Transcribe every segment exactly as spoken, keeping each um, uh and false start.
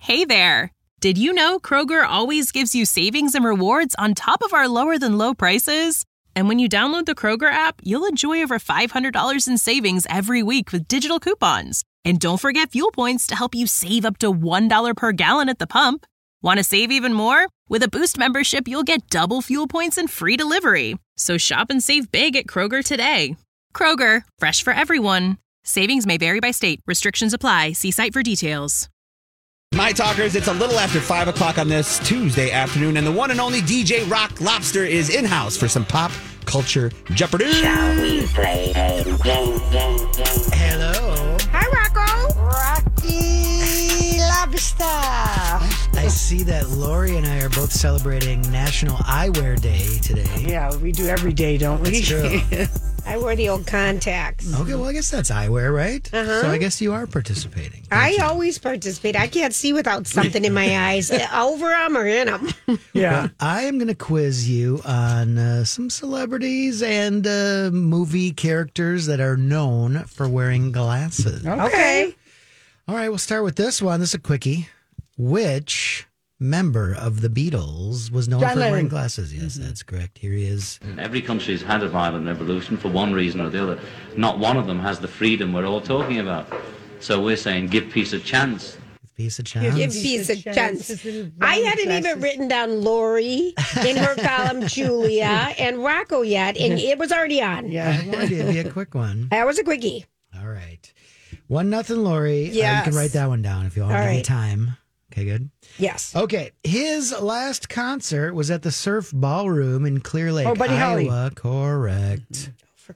Hey there! Did you know Kroger always gives you savings and rewards on top of our lower-than-low prices? And when you download the Kroger app, you'll enjoy over five hundred dollars in savings every week with digital coupons. And don't forget fuel points to help you save up to one dollar per gallon at the pump. Want to save even more? With a Boost membership, you'll get double fuel points and free delivery. So shop and save big at Kroger today. Kroger, fresh for everyone. Savings may vary by state. Restrictions apply. See site for details. My Talkers, it's a little after five o'clock on this Tuesday afternoon, and the one and only D J Rock Lobster is in-house for some pop culture Jeopardy. Shall we play a game, game, game? Hello. Hi, Rocco. Rocky Lobster. I see that Lori and I are both celebrating National Eyewear Day today. Yeah, we do every day, don't we? That's true. I wear the old contacts. Okay, well, I guess that's eyewear, right? Uh-huh. So I guess you are participating. I you? always participate. I can't see without something in my eyes, over them or in them. Yeah. Well, I am going to quiz you on uh, some celebrities and uh, movie characters that are known for wearing glasses. Okay. All right, we'll start with this one. This is a quickie. Which member of the Beatles was known John for wearing Lennon. glasses? Yes, mm-hmm. That's correct. Here he is. Every country's had a violent revolution for one reason or the other. Not one of them has the freedom we're all talking about. So we're saying give peace a chance. Give peace a chance. Give peace a chance. I hadn't even written down Lori in her column, Julia, and Rocco yet, and it was already on. Yeah, I wanted it to be a quick one. That was a quickie. All right. One nothing, Lori. Yes. Uh, you can write that one down if you want to All give me right. time. Okay, good. Yes. Okay, his last concert was at the Surf Ballroom in Clear Lake, Oh, Buddy Holly. Iowa. Correct.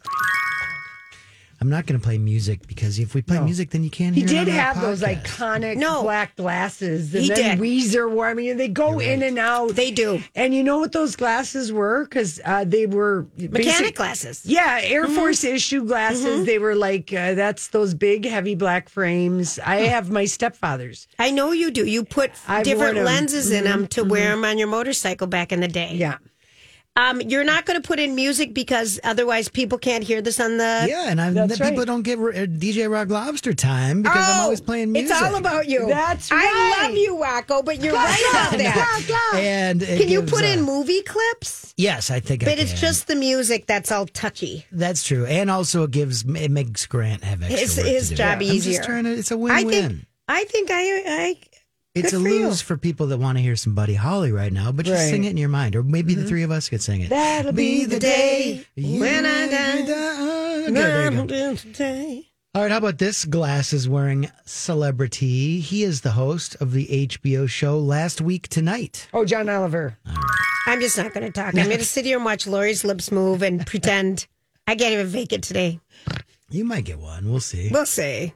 I'm not going to play music because if we play No. music, then you can't He hear it on did our have those podcast. iconic No. black glasses. And He then did. Weezer wore. I mean, they go You're in right. and out. They do. And you know what those glasses were? Because uh, they were Mechanic basic- glasses. Yeah, Air Force issue glasses. They were like, uh, that's those big, heavy black frames. I have my stepfather's. I know you do. You put I've different worn 'em. lenses in them to wear them on your motorcycle back in the day. Yeah. Um, you're not going to put in music because otherwise people can't hear this on the. Yeah, and I, That's the people right. don't give uh, D J Rock Lobster time because I'm Oh, always playing music. It's all about you. That's I right. love you, Rocco, but you're right about that. And it Can you gives, put in uh, movie clips? Yes, I think I But it's can. just the music that's all touchy. That's true, and also it gives it makes Grant have extra His- work to his do. job I'm easier. just trying to. It's a I win-win. think. I think I. I It's good a for you. lose for people that want to hear some Buddy Holly right now, but just Right. sing it in your mind, or maybe the three of us could sing it. That'll be the day you when I die. die. Okay, there you go. Today. All right, how about this glasses wearing celebrity? He is the host of the H B O show Last Week Tonight. Oh, John Oliver. I'm just not going to talk. I'm going to sit here and watch Lori's lips move and pretend I can't even fake it today. You might get one. We'll see. We'll see.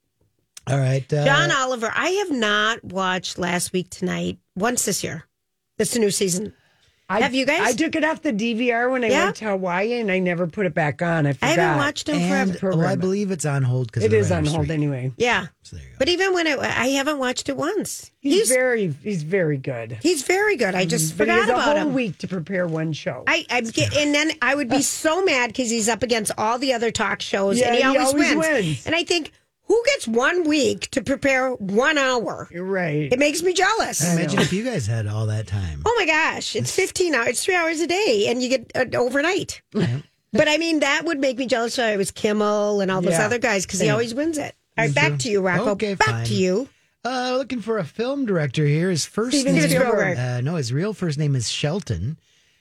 All right. Uh, John Oliver, I have not watched Last Week Tonight once this year. It's a new season. I, Have you guys? I took it off the D V R when I Yeah? went to Hawaii, and I never put it back on. I I forgot. haven't watched him and forever. well, I believe it's on hold because It is on hold anyway. Yeah. So there you go. But even when I, I haven't watched it once. He's, He's very, he's very good. he's very good. I just But he forgot has a about whole him. week to prepare one show. I, I get, and then I would be so mad because he's up against all the other talk shows, Yeah, and he, he always, always wins. wins. And I think, who gets one week to prepare one hour? You're right. It makes me jealous. Imagine if you guys had all that time. Oh my gosh, it's fifteen hours. It's three hours a day, and you get uh, overnight. But I mean, that would make me jealous. So I was Kimmel and all those Yeah. other guys because he always wins it. All right, back to you, Rocco. Okay, back fine. to you. Uh, looking for a film director here. His first Steven name, Spielberg. uh, no, his real first name is Shelton.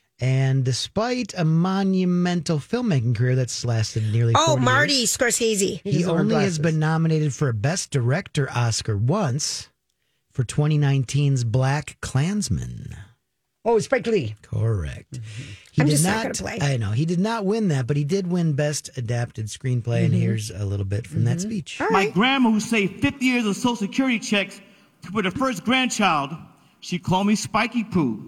And despite a monumental filmmaking career that's lasted nearly Oh, forty Marty years, Scorsese. he doesn't wear only has glasses. been nominated for a Best Director Oscar once for twenty nineteen's Black Klansman. Oh, Spike Lee. Correct. He I'm did just not gonna play. I know he did not win that, but he did win Best Adapted Screenplay. And here's a little bit from that speech. My grandma, who saved fifty years of Social Security checks for the first grandchild, she called me Spiky Poo.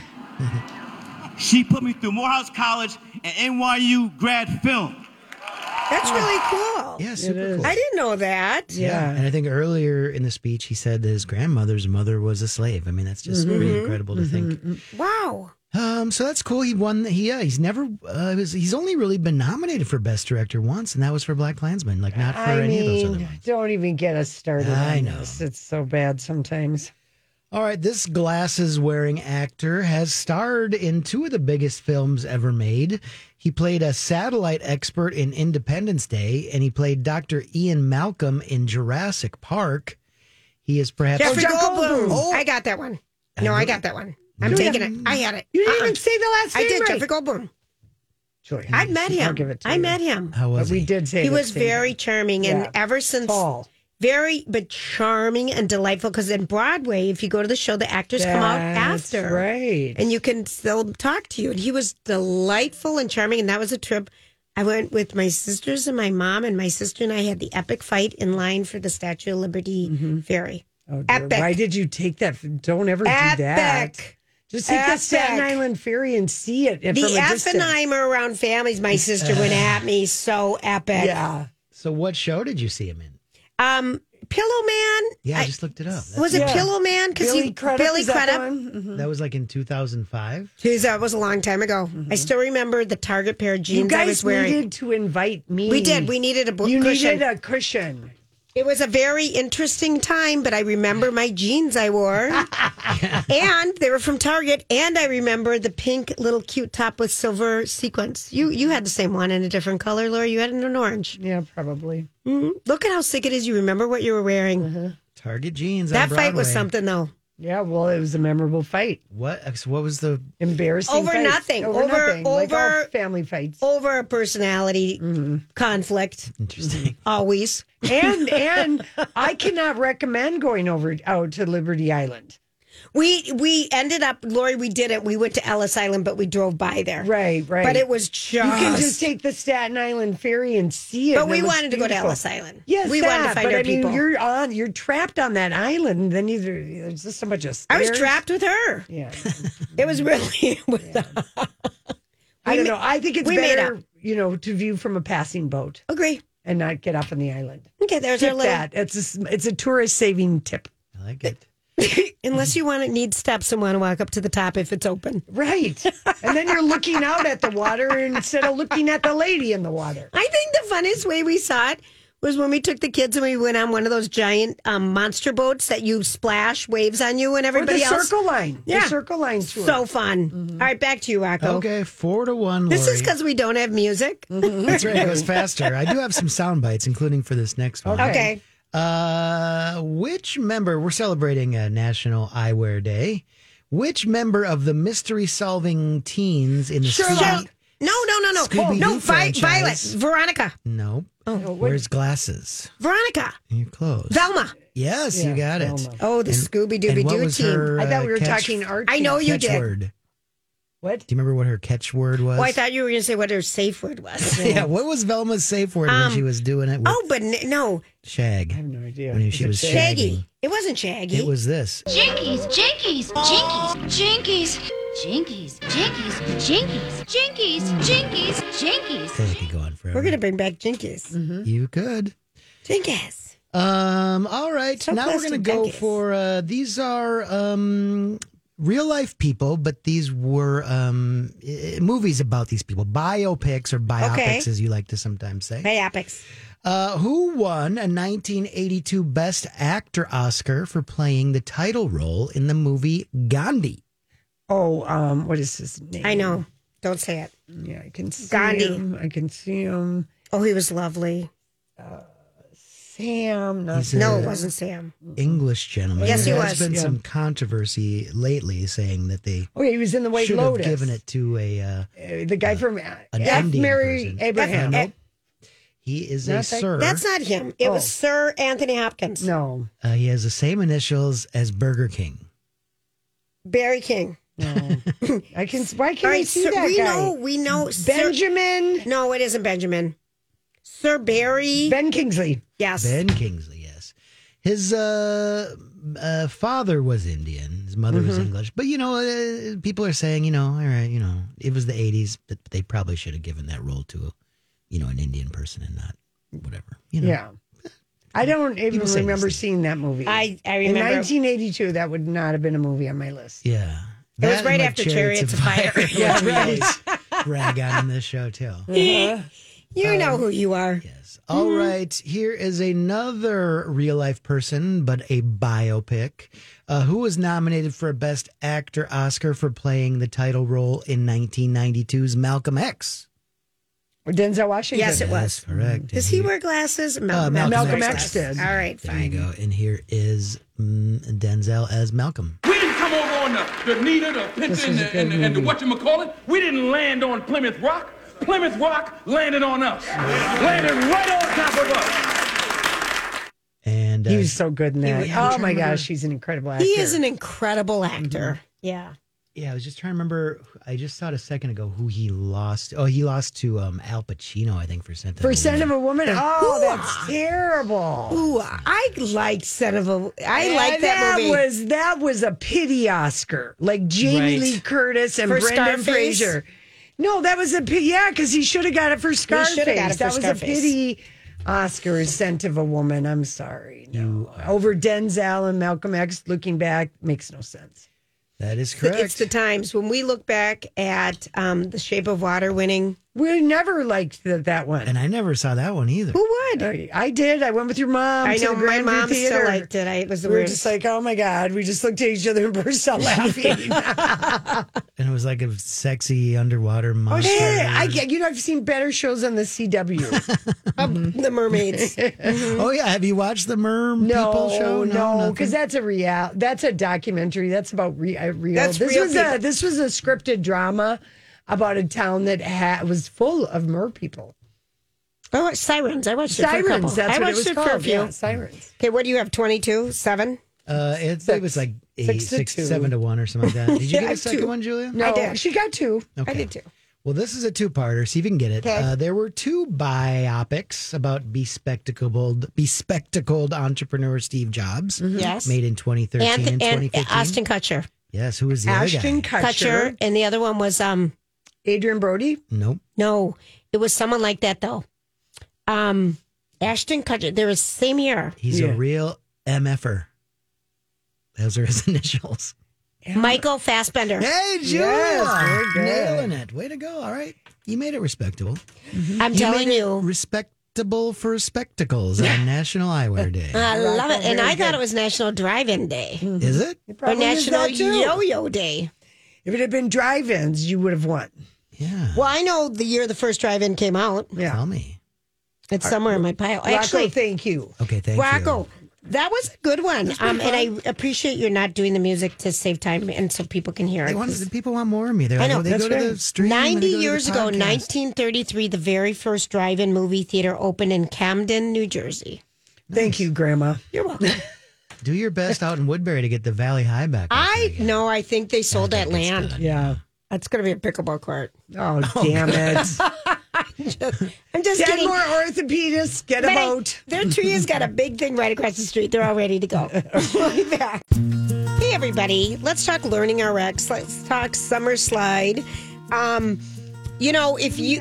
She put me through Morehouse College and N Y U grad film. That's really cool. Yeah, super cool. I didn't know that. Yeah. And I think earlier in the speech, he said that his grandmother's mother was a slave. I mean, that's just pretty incredible to think. Wow. Um, so that's cool. He won. He yeah. He's never. Uh, was, he's only really been nominated for Best Director once, and that was for Black Klansman. Like not for I any mean, of those other ones. Don't even get us started. I on know. This. It's so bad sometimes. All right, this glasses-wearing actor has starred in two of the biggest films ever made. He played a satellite expert in Independence Day, and he played Doctor Ian Malcolm in Jurassic Park. He is perhaps... Jeffrey Jeff Goldblum. Goldblum. I got that one. No, I got that one. I'm You taking have- it. I had it. You didn't Uh-uh. even say the last I name did, right. Jeffrey Goldblum. Julia, I met I'll him. give it to I you. met him. How was But we he? did say He the was same very name. charming, Yeah. and ever since Tall. very but charming and delightful. Because in Broadway, if you go to the show, the actors come out That's after, right. and you can still talk to you. And he was delightful and charming, and that was a trip. I went with my sisters and my mom, and my sister and I had the epic fight in line for the Statue of Liberty ferry. Oh, dear. Epic. Why did you take that? Don't ever do that. Epic. Just take the Epic. Staten Island ferry and see it from The a distance. Oppenheimer around families, my sister went at me so epic. Yeah. So what show did you see him in? Um, Pillow Man. Yeah, I, I- just looked it up. That's- was it Yeah. Pillow Man? Because Billy he Crudup. Billy is that the Crudup. one? Mhm. that was like in two thousand five. Jeez, that was a long time ago. I still remember the Target pair of You jeans I was guys wearing. needed to invite me. We did. We needed a bo- You cushion. needed a cushion. It was a very interesting time, but I remember my jeans I wore. And they were from Target. And I remember the pink little cute top with silver sequins. You you had the same one in a different color, Laura. You had it in an orange. Yeah, probably. hmm Look at how sick it is. You remember what you were wearing. Target jeans. That on fight was Broadway. something, though. Yeah, well, it was a memorable fight. What? So what was the? Embarrassing. Over fight. nothing. Over, Over- nothing. Like all over- family fights. Over a personality conflict, Interesting. always. and and I cannot recommend going over out to Liberty Island. We we ended up, Lori, we did it. We went to Ellis Island, but we drove by there. Right, right. But it was just. You can just take the Staten Island ferry and see it. But and we it looks wanted to go to beautiful. Ellis Island. Yes, we that, wanted to find but our I mean, people. you're on, you're trapped on that island. And then either there's just so much of I was stairs. trapped with her. Yeah, It was really. It was, I don't ma- know. I think it's we made better, up. you know, to view from a passing boat Agree. and not get off on the island. Okay, there's our Tip little. that. It's a, it's a tourist saving tip. I like it. Unless you want to need steps and want to walk up to the top if it's open. Right. And then you're looking out at the water instead of looking at the lady in the water. I think the funniest way we saw it was when we took the kids and we went on one of those giant um, monster boats that you splash waves on you and Or everybody the else. circle line. Yeah. The circle line tour. So fun. All right, back to you, Rocco. Okay, four to one. This is Lori. because we don't have music. That's right. It was faster. I do have some sound bites, including for this next one. Okay. Uh, which member? We're celebrating uh, National Eyewear Day. Which member of the mystery-solving teens in the Sherlock. Scooby- No, no, no, no. Scooby-Doo no, Vi- franchise. Violet. Veronica. No. Oh, Where's glasses? Veronica. You're close. Velma. Yes, Yeah, you got it. Velma. Oh, the Scooby Dooby And what Doo was team. her, I thought we uh, were catch- talking art. I know you did. catchword? What? Do you remember what her catchword was? Oh, I thought you were going to say what her safe word was. yeah, what was Velma's safe word when she was doing it with Oh, but n- no. Shag? I have no idea. When she was Shaggy. shagging. It wasn't Shaggy. It was this. Jinkies, jinkies, jinkies, jinkies, jinkies, jinkies, jinkies, jinkies, jinkies, jinkies. I could go on forever. We're going to bring back Jinkies. You could. Jinkies. Um. All right. So now close we're gonna to go Jinkies. for uh, these are um real life people, but these were um i- movies about these people, biopics or biopics, Okay. as you like to sometimes say. Hey, Apex. Uh, who won a nineteen eighty-two Best Actor Oscar for playing the title role in the movie Gandhi? Oh, um, what is his name? I know. Don't say it. Yeah, I can see Gandhi. him. I can see him. Oh, he was lovely. Sam. Not He's a No, it wasn't Sam. English gentleman. Yes, he there was. has been Yeah. some controversy lately saying that they Oh, yeah, he was in the White should Lotus. have given it to a. Uh, Uh, the guy from uh, an F. Indian Mary person. Abraham. Uh, nope. He is a Not that- sir. That's not him. It was Oh. Sir Anthony Hopkins. No, Uh, he has the same initials as Burger King. Barry King. no. I can. Why All can't I right, see sir, that we guy? know. We know. Sir, Benjamin. no, it isn't Benjamin. Sir Barry. Ben Kingsley. yes. Ben Kingsley, yes. His uh, uh, father was Indian. His mother Mm-hmm. was English. But, you know, uh, people are saying, you know, all right, you know, it was the eighties, but they probably should have given that role to, a, you know, an Indian person and not whatever. You know? Yeah. I don't even People say remember these things. seeing that movie. I, I in remember. nineteen eighty-two, that would not have been a movie on my list. Yeah. It was That right and, like, after Chariots of Fire. Yeah, right. Rag on in this show, too. You know who you are. Yes. All right. Here is another real life person, but a biopic. Uh, who was nominated for a Best Actor Oscar for playing the title role in nineteen ninety-two's Malcolm X? Denzel Washington. Yes, it That's was. correct. Does And he wear glasses? Malcolm, Malcolm Malcolm X X did. All right, There you fine. go. And here is mm, Denzel as Malcolm. We didn't come over on the, the Nita, the Pinta, and the, and, the, and the whatchamacallit. We didn't land on Plymouth Rock. Plymouth Rock landed on us. Landed right on top of us. And uh, He was so good in that. was- I'm Oh trying my to remember- gosh, he's an incredible actor. He is an incredible actor. Yeah. yeah, I was just trying to remember. I just saw it a second ago who he lost. Oh, he lost to um, Al Pacino, I think, for Scent of For a Scent of Woman. a Woman. Oh, that's terrible. Ooh, I liked Son of a. I Yeah, like that, movie. was that was a pity Oscar, like Jamie Right. Lee Curtis and For Brendan Scarface? Fraser. No, that was a pity. Yeah, because he should have got it for Scarface. shoulda got it for that was Scarface. a pity Oscar. Scent of a Woman. I'm sorry. No, over Denzel and Malcolm X. Looking back, makes no sense. That is correct. It's the times when we look back at um, The Shape of Water winning. We never liked that that one. and I never saw that one either. Who would? I, I did. I went with your mom. I to know the my Grandview mom Theater. still liked it. I, it was the We were weirdest. just like, oh my God. We just looked at each other and burst out laughing. And it was like a sexy underwater monster. Hey, I get, you know, I've seen better shows on the C W. the mermaids. Oh yeah, have you watched the Mer No, People show? no, nothing? because that's a real. That's a documentary. That's about re, uh, real. That's this real was a people. this was a scripted drama about a town that ha- was full of mer people. I watched Sirens. I watched it for a couple. Sirens. That's I what watched it was it for a called. few. Yeah, Sirens. Okay, what do you have? Twenty-two, seven. Uh, it, Six. it was like eight, Six six, to two. seven to one or something like that. Did you Yeah, get I a second two. one, Julia? No, I did. she got two. Okay. I did too. Well, this is a two-parter. See if you can get it. Okay. Uh, there were two biopics about bespectacled, bespectacled entrepreneur Steve Jobs, Yes. made in twenty thirteen and, And, twenty and fifteen. Austin Kutcher. Yes, who was the Ashton other guy? Kutcher, Kutcher. And the other one was, um, Adrian Brody. Nope. no, it was someone like that, though. Um, Ashton Kutcher. There was same year. He's Yeah. a real M F er. Those are his initials. Michael Fassbender. Hey, Julia! Yes, very good. Nailing it. Way to go. All right. You made it respectable. I'm You telling made it you. respectable for spectacles on National Eyewear Day. I love it. And Very I thought good. it was National Drive-In Day Is it? It or probably is National that too. Yo-Yo Day. If it had been drive-ins, you would have won. Yeah. Well, I know the year the first drive-in came out. Yeah. Tell me. It's somewhere in my pile. Rocco, Actually, thank you. Okay, thank Rocco, you. that was a good one. Um, and I appreciate you're not doing the music to save time and so people can hear They it. want, the people want more of me. They're I like, know, oh, they that's go to the right. stream. and they ninety go to the years ago, podcast. nineteen thirty-three, the very first drive-in movie theater opened in Camden, New Jersey. Thank you, Grandma. You're welcome. Do your best out in Woodbury to get the Valley High back. I no, I think they sold that think it's land. done. Yeah. That's going to be a pickleball court. Oh, damn it. I'm just Ten kidding. more orthopedists. Get a But I- boat. their tree has got a big thing right across the street. They're all ready to go. We'll be back. Hey, everybody. Let's talk Learning R X. Let's talk Summer Slide. Um, you know, if you...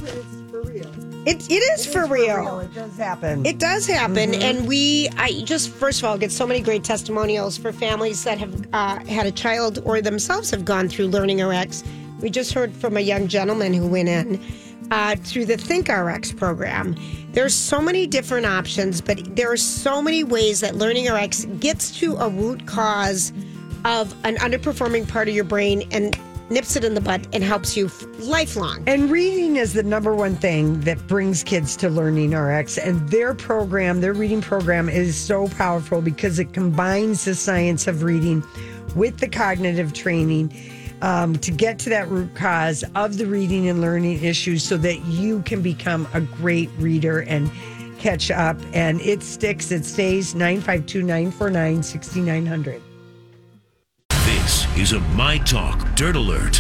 It, it is for real. It does happen. It does happen, Mm-hmm. and we, I just first of all get so many great testimonials for families that have uh, had a child or themselves have gone through Learning R X. We just heard from a young gentleman who went in uh, through the Think R X program. There's so many different options, but there are so many ways that Learning R X gets to a root cause of an underperforming part of your brain and nips it in the bud and helps you f- lifelong. And reading is the number one thing that brings kids to Learning R X. And their program, their reading program, is so powerful because it combines the science of reading with the cognitive training um, to get to that root cause of the reading and learning issues so that you can become a great reader and catch up. And it sticks, it stays. nine five two, nine four nine, six nine zero zero. This is a My Talk Dirt Alert.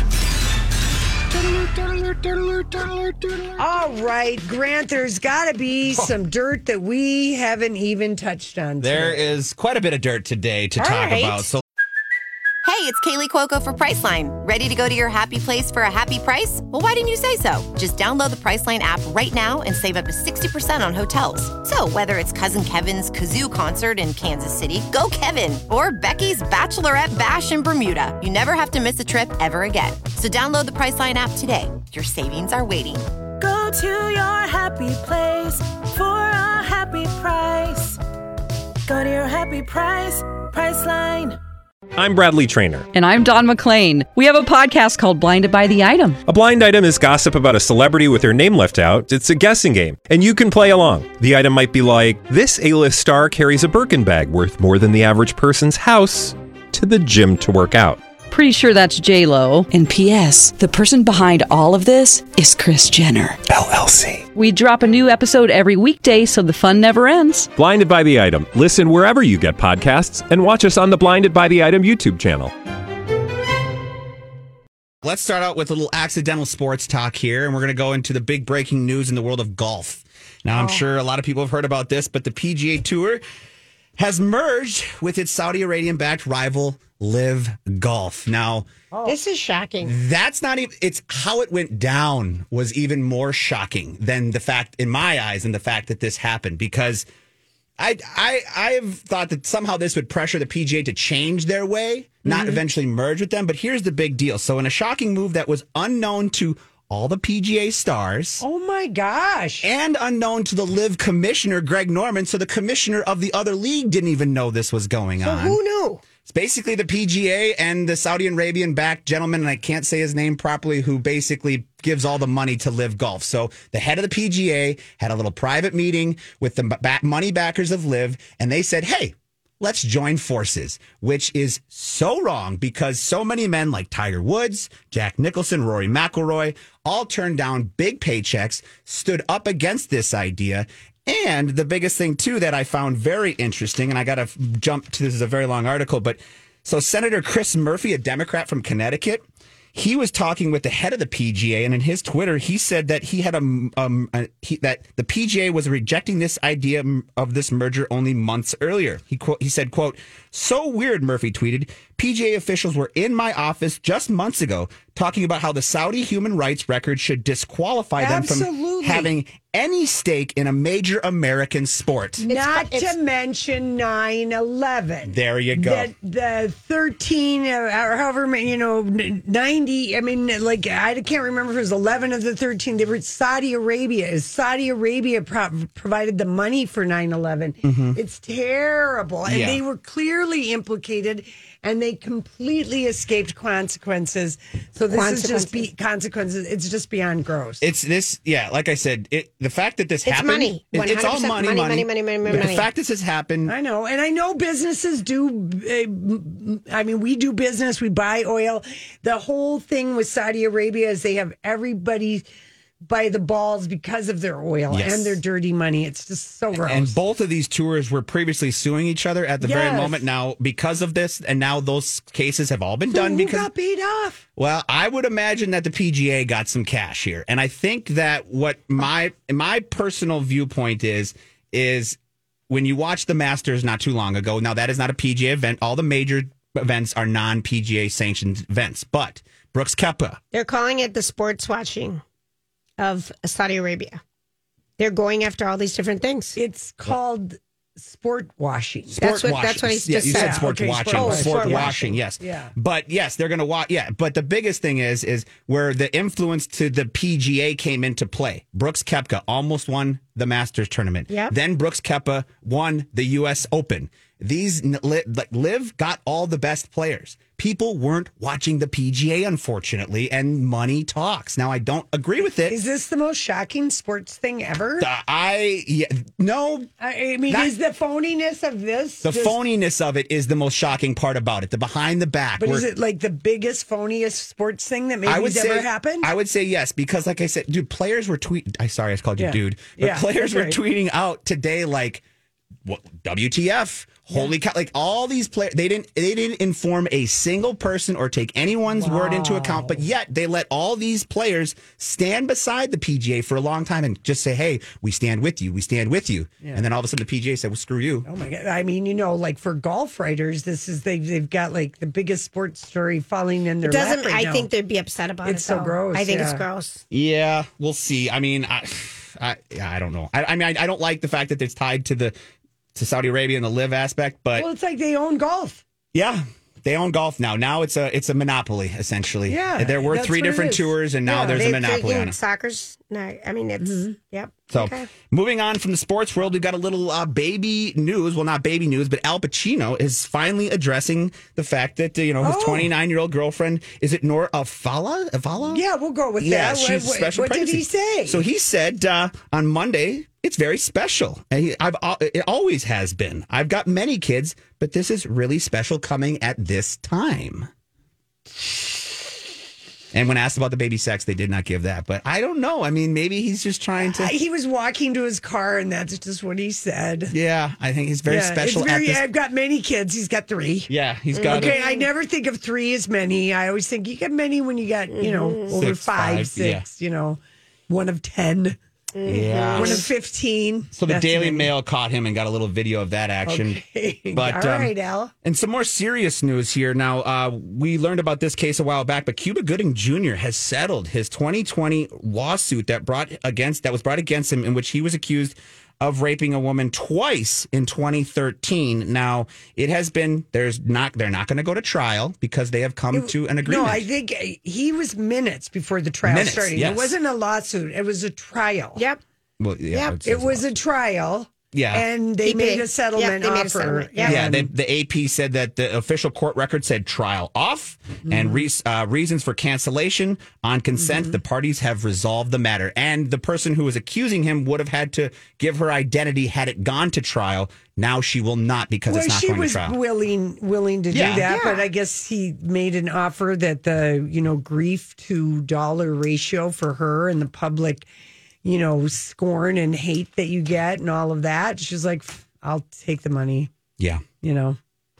All right, Grant, there's got to be some dirt that we haven't even touched on There today. is quite a bit of dirt today to All talk right. about. So Hey, it's Kaylee Cuoco for Priceline. Ready to go to your happy place for a happy price? Well, why didn't you say so? Just download the Priceline app right now and save up to sixty percent on hotels. So whether it's Cousin Kevin's Kazoo Concert in Kansas City, go Kevin, or Becky's Bachelorette Bash in Bermuda, you never have to miss a trip ever again. So download the Priceline app today. Your savings are waiting. Go to your happy place for a happy price. Go to your happy price, Priceline. I'm Bradley Trainer. And I'm Don McClain. We have a podcast called Blinded by the Item. A blind item is gossip about a celebrity with their name left out. It's a guessing game, and you can play along. The item might be like, this A-list star carries a Birkin bag worth more than the average person's house to the gym to work out. Pretty sure that's J-Lo. And P S the person behind all of this is Kris Jenner, L L C. We drop a new episode every weekday so the fun never ends. Blinded by the Item. Listen wherever you get podcasts and watch us on the Blinded by the Item YouTube channel. Let's start out with a little accidental sports talk here, and we're going to go into the big breaking news in the world of golf. Now, I'm oh. sure a lot of people have heard about this, but the P G A Tour has merged with its Saudi Arabian-backed rival, Live Golf. Now, oh. this is shocking. That's not even, it's how it went down was even more shocking than the fact, in my eyes, and the fact that this happened, because I I I've thought that somehow this would pressure the P G A to change their way, not mm-hmm. eventually merge with them. But here's the big deal. So in a shocking move that was unknown to all the P G A stars. Oh my gosh. And unknown to the Live commissioner, Greg Norman. So the commissioner of the other league didn't even know this was going so on. Who knew? It's basically the P G A and the Saudi Arabian-backed gentleman, and I can't say his name properly, who basically gives all the money to Live Golf. So the head of the P G A had a little private meeting with the back money backers of Live, and they said, hey, let's join forces, which is so wrong because so many men like Tiger Woods, Jack Nicholson, Rory McIlroy, all turned down big paychecks, stood up against this idea. And the biggest thing, too, that I found very interesting, and I got to jump to this is a very long article, but so Senator Chris Murphy, a Democrat from Connecticut, he was talking with the head of the P G A, and in his Twitter, he said that he had a, um, a he, that the P G A was rejecting this idea of this merger only months earlier. He quote, he said, "quote So weird," Murphy tweeted. "P G A officials were in my office just months ago talking about how the Saudi human rights record should disqualify Absolutely. them from having any stake in a major American sport." Not it's, to mention nine eleven. There you go. The, the thirteen, or however many, you know, ninety, I mean, like, I can't remember if it was eleven of the thirteen. They were Saudi Arabia. Saudi Arabia pro- provided the money for nine eleven. Mm-hmm. It's terrible. And yeah. they were clearly implicated, and they completely escaped consequences. So this is just be, consequences. It's just beyond gross. It's this, yeah, like I said, it, the fact that this it's happened. Money. It, it's all money, money, money, money, money, money. The fact that this has happened. I know. And I know businesses do, uh, I mean, we do business, we buy oil. The whole thing with Saudi Arabia is they have everybody by the balls because of their oil yes. and their dirty money. It's just so gross. And both of these tours were previously suing each other at the yes. very moment now because of this, and now those cases have all been so done who because got paid off. Well, I would imagine that the P G A got some cash here, and I think that what my my personal viewpoint is is when you watch the Masters not too long ago. Now that is not a P G A event. All the major events are non-P G A sanctioned events, but Brooks Koepka. They're calling it the sports watching of Saudi Arabia. They're going after all these different things. It's called sport washing. Sport that's what washing. That's what he just yeah, you said. said sport okay, watching. Sport, oh, sport sport washing, washing, yes. Yeah. But yes, they're going to watch. Yeah. But the biggest thing is, is where the influence to the P G A came into play. Brooks Koepka almost won the Masters tournament. Yep. Then Brooks Koepka won the U S Open. These like Live got all the best players. People weren't watching the P G A, unfortunately, and money talks. Now, I don't agree with it. Is this the most shocking sports thing ever? Uh, I yeah, no. I mean, that, is the phoniness of this? The just, phoniness of it is the most shocking part about it. The behind the back. But is it like the biggest, phoniest sports thing that maybe has say, ever happened? I would say yes, because like I said, dude, players were tweeting. I sorry, I called you yeah. dude, but yeah, players were right. tweeting out today like, what, W T F. Holy cow! Like all these players, they didn't they didn't inform a single person or take anyone's wow. word into account. But yet they let all these players stand beside the P G A for a long time and just say, "Hey, we stand with you. We stand with you." Yeah. And then all of a sudden, the P G A said, "Well, screw you." Oh my god! I mean, you know, like for golf writers, this is they they've got like the biggest sports story falling in their. It doesn't lap right I now. think they'd be upset about it's it. so though. gross. I think yeah. it's gross. Yeah, we'll see. I mean, I I, I don't know. I, I mean, I, I don't like the fact that it's tied to the. to Saudi Arabia and the live aspect, but well, it's like they own golf. Yeah, they own golf now. Now it's a it's a monopoly essentially. Yeah, there were three different tours, and now yeah, there's they, a monopoly on it. Soccer's no, I mean it's mm-hmm. yep. So okay. moving on from the sports world, we've got a little uh, baby news. Well, not baby news, but Al Pacino is finally addressing the fact that uh, you know his twenty-nine year old girlfriend, is it Nora Avala? Avala? Yeah, we'll go with yeah, that. she's what special what did pregnancy. he say? So he said uh, on Monday. It's very special. And he, I've, it always has been. I've got many kids, but this is really special coming at this time. And when asked about the baby sex, they did not give that. But I don't know. I mean, maybe he's just trying to. Uh, he was walking to his car, and that's just what he said. Yeah, I think he's very yeah, special. It's very, at this... I've got many kids. He's got three. Yeah, he's got. Okay, a... I never think of three as many. I always think you get many when you got, you know, Mm-hmm. over Six, five, five, six, yeah. you know, one of ten. Yeah. One of fifteen. So the That's Daily many. Mail caught him and got a little video of that action. Okay. But, All um, right, Al. And some more serious news here. Now, uh, we learned about this case a while back, but Cuba Gooding Junior has settled his twenty twenty lawsuit that brought against that was brought against him, in which he was accused of raping a woman twice in twenty thirteen. Now, it has been there's not they're not going to go to trial because they have come It- to an agreement. No, I think he was minutes before the trial Minutes, started. yes. It wasn't a lawsuit. It was a trial. Yep. Well, yeah, Yep. It was a trial. Yeah. And they He made paid. a settlement Yep, they made a offer. settlement. Yeah, And- they, the A P said that the official court record said trial off, and re- uh, reasons for cancellation on consent. Mm-hmm. The parties have resolved the matter, and the person who was accusing him would have had to give her identity had it gone to trial. Now she will not because well, it's not she going was to trial. willing willing to Yeah. do that, Yeah. but I guess he made an offer that the you know grief to dollar ratio for her and the public, you know, scorn and hate that you get and all of that. She's like, I'll take the money. Yeah, You know.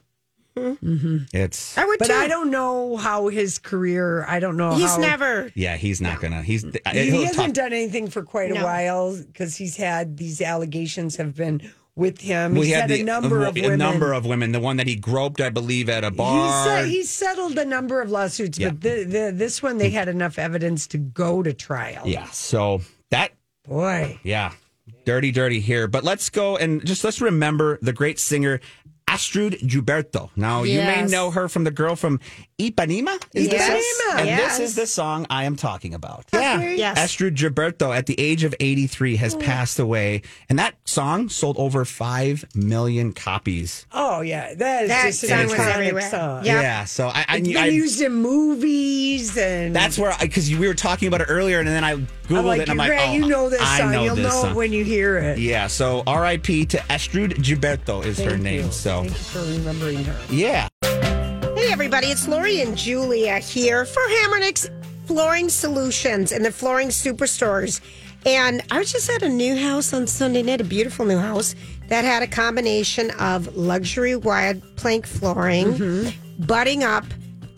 Mm-hmm. it's. I would But too. I don't know how his career. I don't know. He's how, never. Yeah, he's not gonna. He's. He he'll hasn't talk- done anything for quite a No. while because he's had these allegations have been with him. Well, He's he had, the- a number a, of a women. number of women. The one that he groped, I believe, at a bar. He's, uh, he's settled a number of lawsuits, Yeah. but the, the, this one they had enough evidence to go to trial. yeah. So that. Boy. Yeah. Dirty, dirty here. But let's go and just let's remember the great singer Astrud Gilberto. Now, you may Yes. know her from the girl from Ipanema. Is Yes. this it? And Yes. this is the song I am talking about. Yeah. Yes. Astrud Gilberto, at the age of eighty-three, has passed away. And that song sold over five million copies. Oh, yeah. That is That just song an was iconic everywhere. song. Yeah. Yeah. So I, I, It's been I used in movies and that's where, because we were talking about it earlier, and then I Googled I'm like, it, and I'm like, Grant, oh, you know this I song. know You'll this know song. it when you hear it. Yeah. So R I P to Astrud Gilberto is her Thank name. you. So, Thank you for remembering her. yeah. Hey, everybody, it's Lori and Julia here for Hammernix Flooring Solutions and the Flooring Superstores. And I was just at a new house on Sunday night, a beautiful new house that had a combination of luxury wide plank flooring, butting up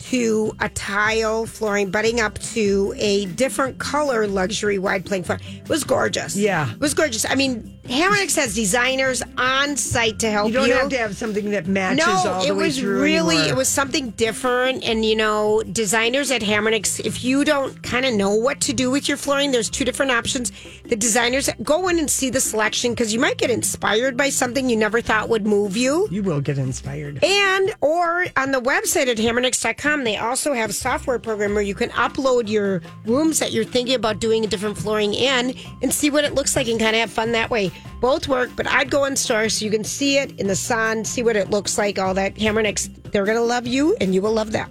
to a tile flooring, butting up to a different color luxury wide plank floor. It was gorgeous. Yeah. It was gorgeous. I mean, Hammernix has designers on site to help You don't have to have something that matches no, all the it way was through really anymore. it was something different. And you know, designers at Hammernix, if you don't kind of know what to do with your flooring, there's two different options. The designers go in and see the selection because you might get inspired by something you never thought would move you. You will get inspired. And or on the website at hammernix dot com, they also have a software program where you can upload your rooms that you're thinking about doing a different flooring in and see what it looks like and kind of have fun that way. Both work, but I'd go in store so you can see it in the sun, see what it looks like, all that. Hammernix, they're going to love you and you will love them.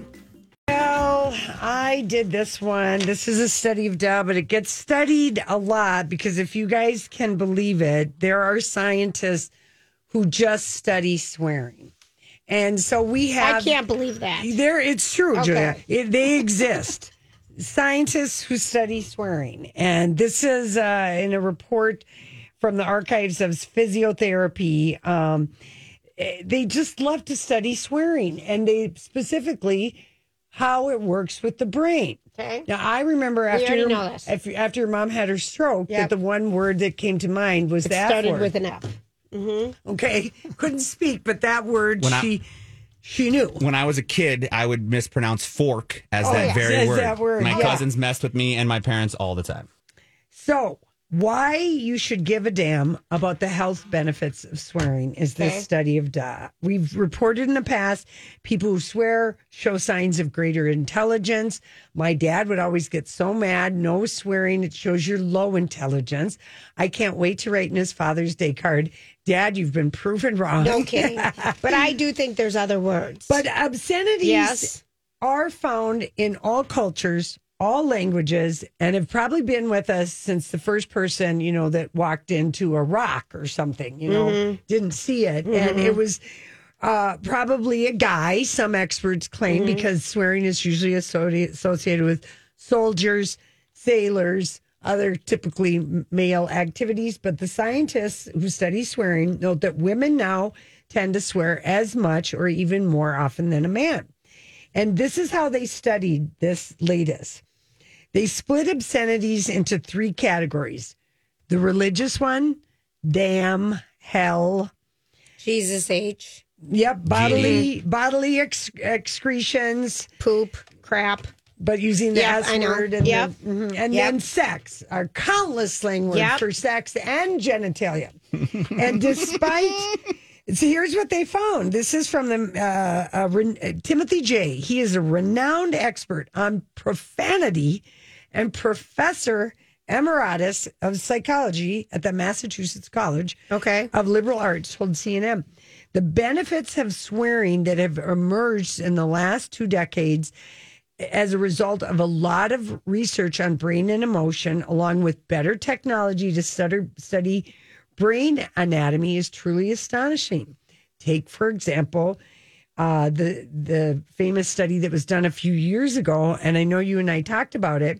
Well, I did this one. This is a study of Dow, but it gets studied a lot because if you guys can believe it, there are scientists who just study swearing. And so we have. I can't believe that. There, it's true, Okay. Julia. It, they exist. Scientists who study swearing. And this is uh, in a report from the archives of physiotherapy. Um, they just love to study swearing, and they specifically how it works with the brain. Okay. Now, I remember We after already your, know this. after, after your mom had her stroke, Yep. that the one word that came to mind was It that started word. with an F. Mm-hmm. Okay, couldn't speak, but that word When I- she she knew. When I was a kid, I would mispronounce fork as Oh, that yes. very As word. that word, My yeah. cousins messed with me and my parents all the time. So, why you should give a damn about the health benefits of swearing is this Okay. study of Da. We've reported in the past people who swear show signs of greater intelligence. My dad would always get so mad. No swearing, it shows you're low intelligence. I can't wait to write in his Father's Day card, Dad, you've been proven wrong. No kidding. But I do think there's other words. But obscenities Yes. are found in all cultures, all languages, and have probably been with us since the first person, you know, that walked into a rock or something, you know, Mhm. didn't see it. And Mhm. it was uh, probably a guy, some experts claim, Mhm. because swearing is usually associ- associated with soldiers, sailors, other typically male activities. But the scientists who study swearing note that women now tend to swear as much or even more often than a man. And this is how they studied this latest. They split obscenities into three categories. The religious one, damn, hell. Jesus H. Yep, bodily bodily ex- excretions. Poop, crap. But using the Yep, S I know. word. And, Yep. the- mhm. and Yep. then sex, our countless slang words Yep. for sex and genitalia. And despite... So here's what they found. This is from the uh, uh, Ren- uh, Timothy J. He is a renowned expert on profanity and professor emeritus of psychology at the Massachusetts College okay. of Liberal Arts, told C N N. The benefits of swearing that have emerged in the last two decades as a result of a lot of research on brain and emotion, along with better technology to study, study brain anatomy, is truly astonishing. Take, for example, uh, the the famous study that was done a few years ago, and I know you and I talked about it,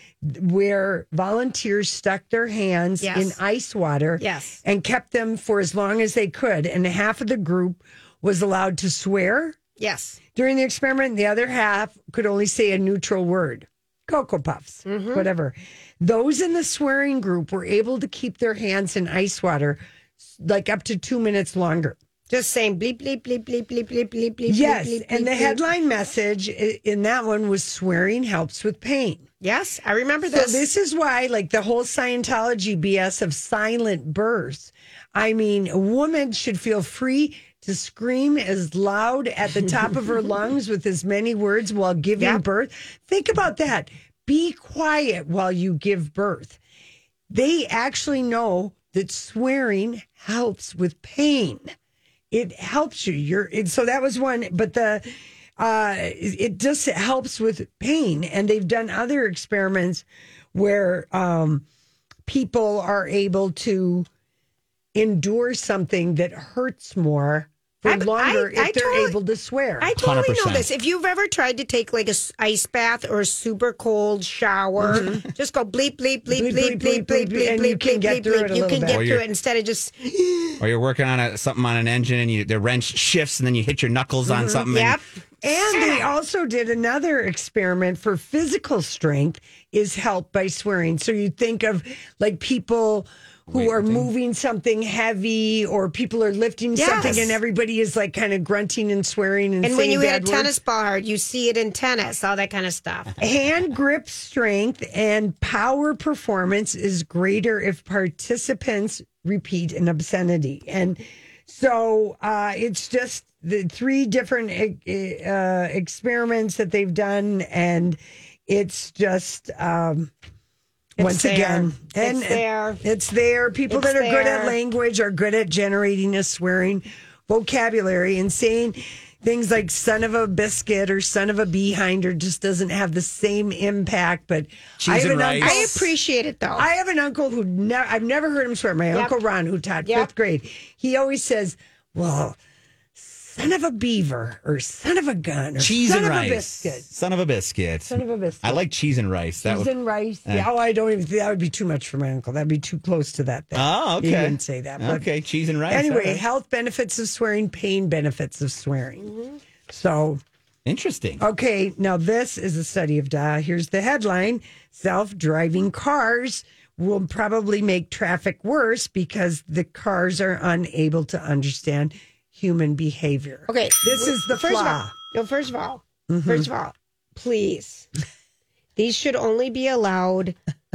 where volunteers stuck their hands Yes. in ice water Yes. and kept them for as long as they could. And half of the group was allowed to swear Yes. during the experiment. The other half could only say a neutral word, Cocoa Puffs, Mm-hmm. whatever. Those in the swearing group were able to keep their hands in ice water like up to two minutes longer. Just saying bleep, bleep, bleep, bleep, bleep, bleep, bleep, bleep. Yes, bleep, bleep, and the bleep. headline message i- in that one was swearing helps with pain. Yes, I remember So this. this is why, like the whole Scientology B S of silent births. I mean, a woman should feel free to scream as loud at the top of her lungs with as many words while giving Yep. birth. Think about that. Be quiet while you give birth. They actually know that swearing helps with pain. It helps you. You're it, so that was one, but the uh, it it just helps with pain. And they've done other experiments where um, people are able to endure something that hurts more for I- longer I- if I they're totally- able to swear. I totally one hundred know percent. this. If you've ever tried to take like a s- ice bath or a super cold shower, just go bleep, bleep, bleep, bleep, bleep, bleep, bleep, and you bleep, can bleep, get bleep, through bleep. it a You little can bit. get Or through you're- it instead of just, Or you're working on a, something on an engine and you the wrench shifts and then you hit your knuckles on something. yep. And they also did another experiment for physical strength is helped by swearing. So you think of like people who are moving something heavy or people are lifting Yes. something and everybody is like kind of grunting and swearing and, And when saying you hit a bad words. tennis ball hard, you see it in tennis, all that kind of stuff. Hand grip strength and power performance is greater if participants repeat an obscenity. And so uh, it's just the three different uh, experiments that they've done. And it's just, um, It's once there. again, and It's there. it's there. People It's that are good at there. language are good at generating a swearing vocabulary and saying things like son of a biscuit or son of a behinder just doesn't have the same impact. But Cheese I have and an rice. uncle. I appreciate it though. I have an uncle who ne- I've never heard him swear. My Yep. uncle Ron, who taught Yep. fifth grade, he always says, "Well, son of a beaver or son of a gun or Cheese son and of rice. a biscuit. Son of a biscuit. Son of a biscuit. I like cheese and rice. That Cheese would, and rice. Uh, Yeah, oh, I don't even think that would be too much for my uncle. That'd be too close to that thing. Oh, okay. He didn't say that. But okay, cheese and rice. anyway, all right. health benefits of swearing, pain benefits of swearing. Mm-hmm. So, interesting. okay, now this is a study of Da. Here's the headline: self-driving cars will probably make traffic worse because the cars are unable to understand human behavior. Okay, this is the first flaw. Of all, no, first of all, Mhm. first of all, please, these should only be allowed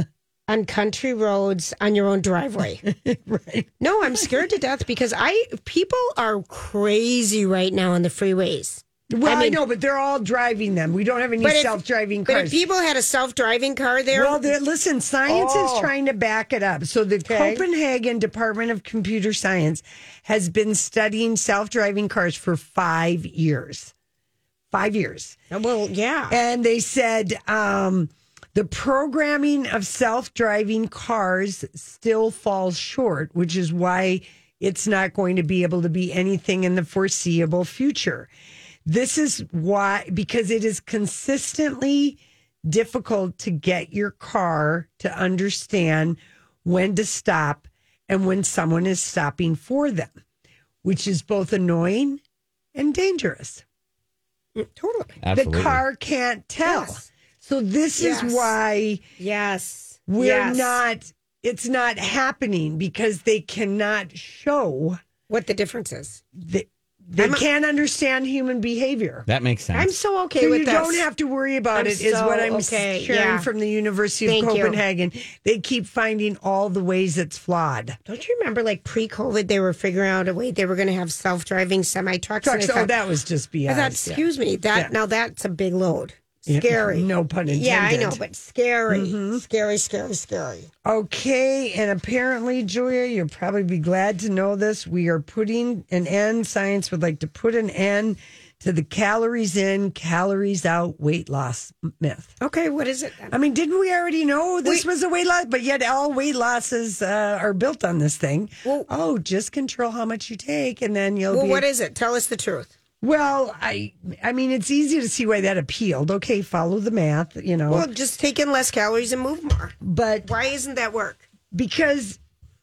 on country roads on your own driveway. Right? No, I'm scared to death because I people are crazy right now on the freeways. Well, I, mean- know, but they're all driving them. We don't have any But if- self-driving But cars. if people had a self-driving car there, Well, there- listen, science Oh. is trying to back it up. So the Okay. Copenhagen Department of Computer Science has been studying self-driving cars for five years. Five years. Well, yeah. And they said um, the programming of self-driving cars still falls short, which is why it's not going to be able to be anything in the foreseeable future. This is why, because it is consistently difficult to get your car to understand when to stop and when someone is stopping for them, which is both annoying and dangerous. Totally. Absolutely. The car can't tell. Yes. So this Yes. is why yes, we're yes. not, it's not happening because they cannot show what the difference is. They, they I'm a- can't understand human behavior. That makes sense. I'm so okay So with you this. don't have to worry about I'm it, is so what I'm okay, sharing yeah. from the University of Thank you. Copenhagen. They keep finding all the ways it's flawed. Don't you remember, like pre-COVID, they were figuring out a way they were going to have self-driving semi trucks? Trucks, oh, that was just B S. I thought, excuse me, that Yeah. now that's a big load. Yeah. Scary. No pun intended. Yeah, I know, but scary, Mhm. scary, scary, scary. Okay, and apparently, Julia, you'll probably be glad to know this. We are putting an end, science would like to put an end to the calories in, calories out weight loss myth. Okay, what is it? I mean, didn't we already know this We- was a weight loss? But yet all weight losses uh, are built on this thing. Well- oh, just control how much you take and then you'll Well, be... what is it? Tell us the truth. Well, I I mean, it's easy to see why that appealed. Okay, follow the math, you know. Well, just take in less calories and move more. But why isn't that work? Because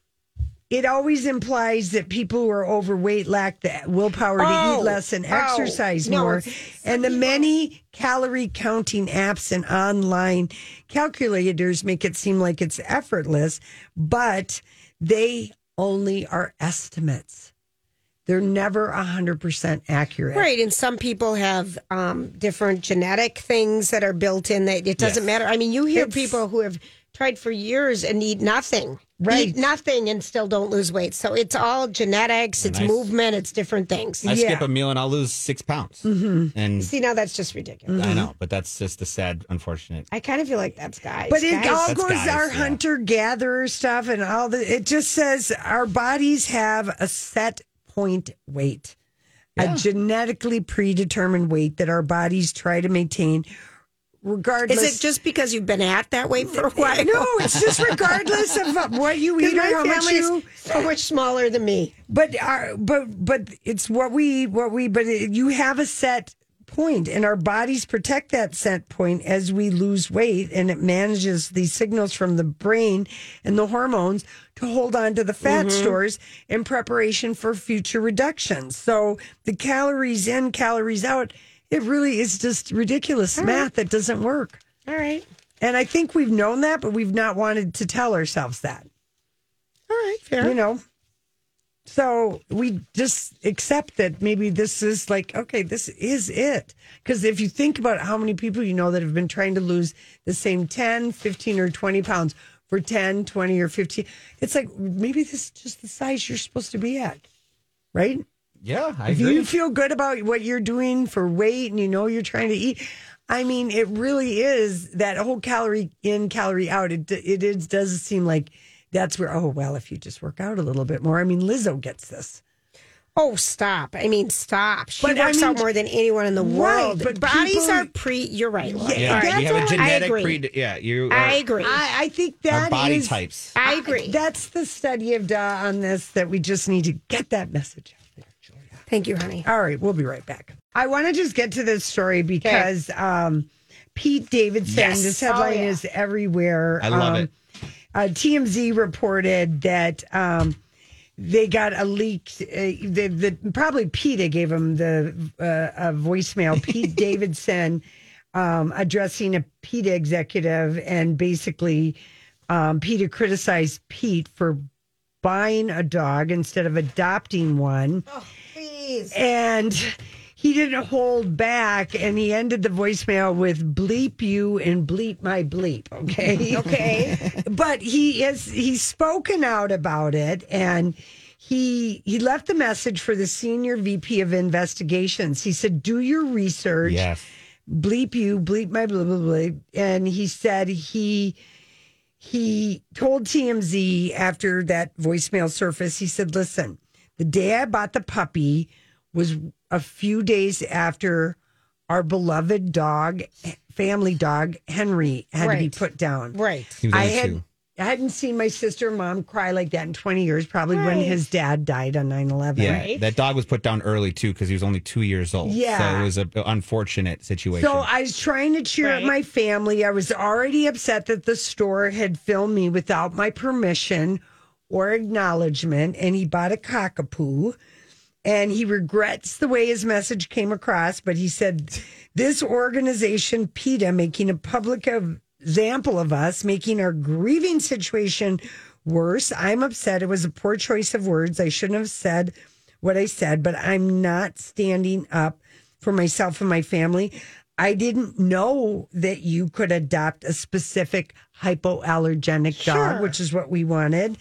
it always implies that people who are overweight lack the willpower to Oh, eat less and oh, exercise no, more. it's- And the many calorie counting apps and online calculators make it seem like it's effortless, but they only are estimates. They're never one hundred percent accurate. Right, and some people have um, different genetic things that are built in that it doesn't Yes. matter. I mean, you hear It's- people who have tried for years and eat nothing. Right. Eat nothing and still don't lose weight. So it's all genetics, it's And I- movement, it's different things. I skip a meal and I'll lose six pounds. Mm-hmm. And See, now that's just ridiculous. I know, but that's just the sad, unfortunate. I kind of feel like that's guys. But it guys. all That's goes guys, our yeah. hunter gatherer stuff and all the. It just says our bodies have a set point weight, Yeah. a genetically predetermined weight that our bodies try to maintain, regardless. Is it just because you've been at that weight for a while? No, it's just regardless of what you eat or my how much family you. is so much smaller than me. But our, but but it's what we what we. But it, you have a set point, and our bodies protect that set point as we lose weight, and it manages the signals from the brain and the hormones to hold on to the fat Mm-hmm. stores in preparation for future reductions. So the calories in, calories out. It really is just ridiculous All math right. that doesn't work. All right. And I think we've known that, but we've not wanted to tell ourselves that. All right. Fair. You know, so we just accept that maybe this is like, okay, this is it. Because if you think about how many people you know that have been trying to lose the same ten, fifteen, or twenty pounds for ten, twenty, or fifteen, it's like maybe this is just the size you're supposed to be at, right? Yeah, I If agree. you feel good about what you're doing for weight and you know you're trying to eat, I mean, it really is that whole calorie in, calorie out. It it is, does seem like that's where, oh, well, if you just work out a little bit more. I mean, Lizzo gets this. Oh, stop. I mean, stop. She But, I works mean, out more than anyone in the right, world. but bodies people- are pre, you're right. Laura. Yeah, All right. you have a I genetic agree. pre. Yeah, you. Are, I agree. I, I think Our that body is- types. I agree. That's the study of Da on this that we just need to get that message out there, Julia. Thank you, honey. All right, we'll be right back. I want to just get to this story because um, Pete Davidson, Yes. this headline Oh, yeah. is everywhere. I love um, it. Uh, T M Z reported that um, they got a leaked, uh, the, the, probably PETA gave him the uh, a voicemail. Pete Davidson um, addressing a PETA executive, and basically um, PETA criticized Pete for buying a dog instead of adopting one. Oh, please. And he didn't hold back, and he ended the voicemail with bleep you and bleep my bleep. Okay. Okay. But he is, he's spoken out about it, and he, he left the message for the senior V P of investigations. He said, do your research. Yes. Bleep you, bleep my blah, blah, blah. And he said he, he told T M Z after that voicemail surfaced, he said, listen, the day I bought the puppy was a few days after our beloved dog, family dog, Henry, had to be Right. put down. Right. He was I only had, two. I hadn't seen my sister and mom cry like that in twenty years, probably when Right. his dad died on nine eleven. Yeah, Right. that dog was put down early too because he was only two years old. Yeah. So it was an unfortunate situation. So I was trying to cheer Right. up my family. I was already upset that the store had filmed me without my permission or acknowledgement, and he bought a cockapoo. And he regrets the way his message came across, but he said, this organization, PETA, making a public example of us, making our grieving situation worse. I'm upset. It was a poor choice of words. I shouldn't have said what I said, but I'm not standing up for myself and my family. I didn't know that you could adopt a specific hypoallergenic dog, Sure. which is what we wanted.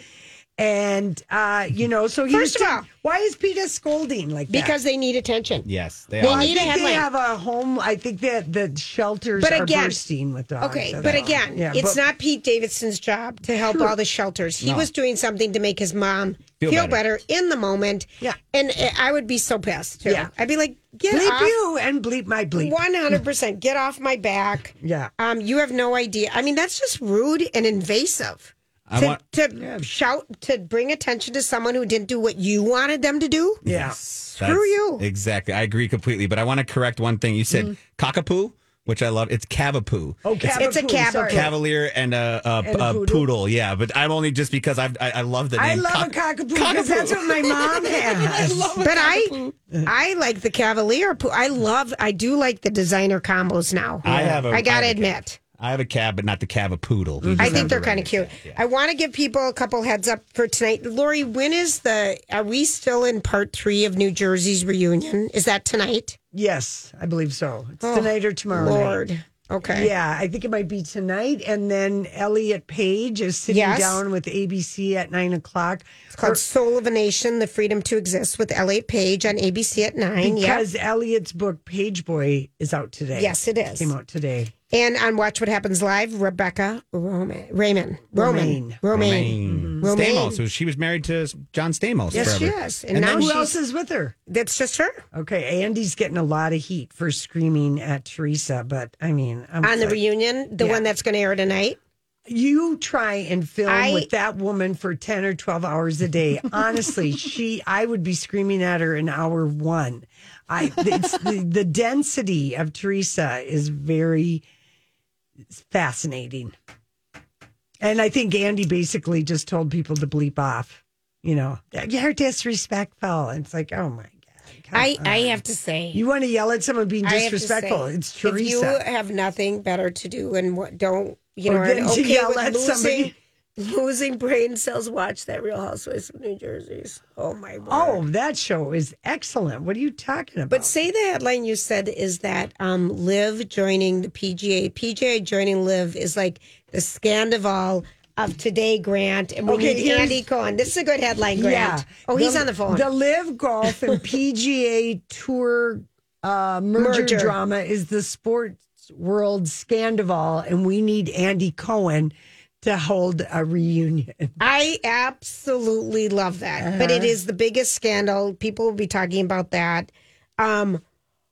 And, uh, you know, so he First was of ta- all- why is PETA scolding like that? Because they need attention. yes, they They are. I need a think they headline. have a home. I think that the shelters But are again- bursting with dogs. Okay, so but that- again, yeah, it's but- not Pete Davidson's job to help Sure. all the shelters. He No. was doing something to make his mom Feel feel, better. better. in the moment. Yeah. And uh, I would be so pissed, too. Yeah. I'd be like, get bleep off. you and bleep my bleep. one hundred percent. Get off my back. Yeah. Um, you have no idea. I mean, that's just rude and invasive. I to want- to shout, to bring attention to someone who didn't do what you wanted them to do. Yeah. Screw That's- you. Exactly. I agree completely. But I want to correct one thing. You said cockapoo, which I love. It's cavapoo. Oh, It's cavapoo, It's a cavapoo. sorry. Cavalier and a, a, And a a poodle. poodle. Yeah, but I'm only just because I've, I I love the I name. love cock- a cockapoo because that's what my mom has. But I, I like the Cavalier. poo- I love. I do like the designer combos now. I have a- I I gotta have a cat. admit. I have a cab, but not the cavapoodle. We I just think have they're the kind of regular cute. cat, yeah. I want to give people a couple heads up for tonight. Lori, when is the? Are we still in part three of New Jersey's reunion? Is that tonight? Yes, I believe so. It's Oh, tonight or tomorrow Lord. night. Okay. Yeah, I think it might be tonight. And then Elliot Page is sitting Yes. down with A B C at nine o'clock. It's called Soul of a Nation: The Freedom to Exist with Elliot Page on A B C at nine. Because Yep. Elliot's book, Page Boy, is out today. Yes, it is. Came out today. And on Watch What Happens Live, Rebecca Roman, Raymond, Roman, Romaine. Romaine, Romaine Romaine. Stamos. So she was married to John Stamos. Yes, she forever. is. And, And now then who she's, else is with her? That's just her Okay, Andy's getting a lot of heat for screaming at Teresa, but I mean, I'm on the like, reunion, the Yeah. one that's going to air tonight. you try and film I- with that woman for ten or twelve hours a day. Honestly, she, I would be screaming at her in hour one. I, it's the, the density of Teresa is very fascinating. And I think Andy basically just told people to bleep off, you know, you're disrespectful. And it's like, oh my God. come I, I on. have to say, You want to yell at someone being I have to disrespectful. say, It's if Teresa. you have nothing better to do and what, don't, you know, Or are than to okay yell with at losing, somebody. losing brain cells, watch that Real Housewives of New Jersey's. Oh my word. Oh, that show is excellent. What are you talking about? But say the headline you said is that um, Liv joining the P G A. P G A joining Liv is like the Scandival of today, Grant. And we Okay, need here's- Andy Cohen. This is a good headline, Grant. Yeah. Oh, he's The- on the phone. The Live Golf and P G A Tour uh, merger, Merger. drama is the sports world Scandival, and we need Andy Cohen to hold a reunion. I absolutely love that. But it Uh-huh. is the biggest scandal. People will be talking about that. Um,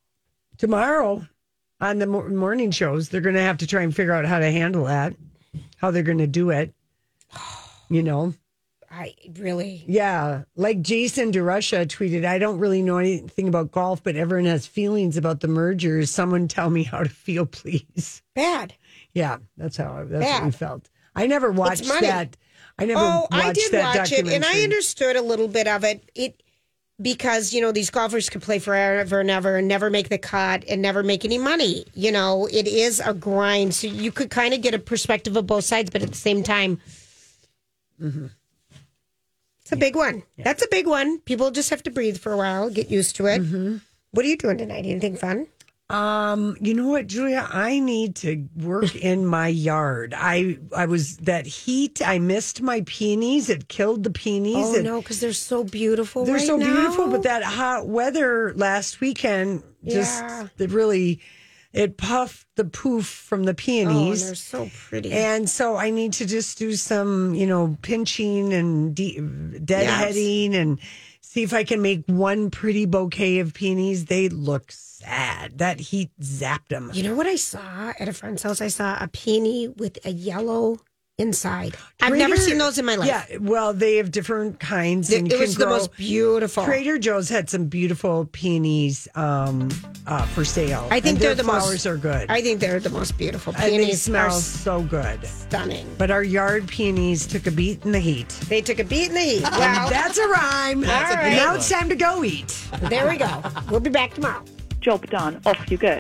Tomorrow on the mor- morning shows, they're going to have to try and figure out how to handle that, how they're going to do it. You know, I really. Yeah. Like Jason DeRusha tweeted, I don't really know anything about golf, but everyone has feelings about the mergers. Someone tell me how to feel, please. Bad. Yeah, that's how that's Bad. what we felt. I never watched It's money. that. I never Oh, watched I did that watch it, and I documentary. understood a little bit of it. It because you know these golfers could play forever and ever and never make the cut and never make any money. You know, it is a grind, so you could kind of get a perspective of both sides, but at the same time, Mm-hmm. it's a big one. That's a big one. People just have to breathe for a while, get used to it. Mm-hmm. What are you doing tonight? Anything fun? Um, you know what, Julia? I need to work in my yard. I I was that heat. I missed my peonies. It killed the peonies. Oh It- no, because they're so beautiful. They're right so now. beautiful, but that hot weather last weekend just Yeah. it really it puffed the poof from the Oh, and peonies. they're so pretty. And so I need to just do some, you know, pinching and de- deadheading and see if I can make one pretty bouquet of peonies. They look sad. That heat zapped them. You know what I saw at a friend's house? I saw a peony with a yellow inside. I've never Trader- seen those in my life. Yeah, well, they have different kinds. It- and it can was the grow- most beautiful. Trader Joe's had some beautiful peonies um, uh, for sale. I think And they're their the most- flowers are good. I think they're the most beautiful. and they Peonies smell are so good. stunning. But our yard peonies took a beat in the heat. They took a beat in the heat. And Well, that's a rhyme. That's a And good now one. it's time to go eat. there we go. We'll be back tomorrow. Job done. Off you go.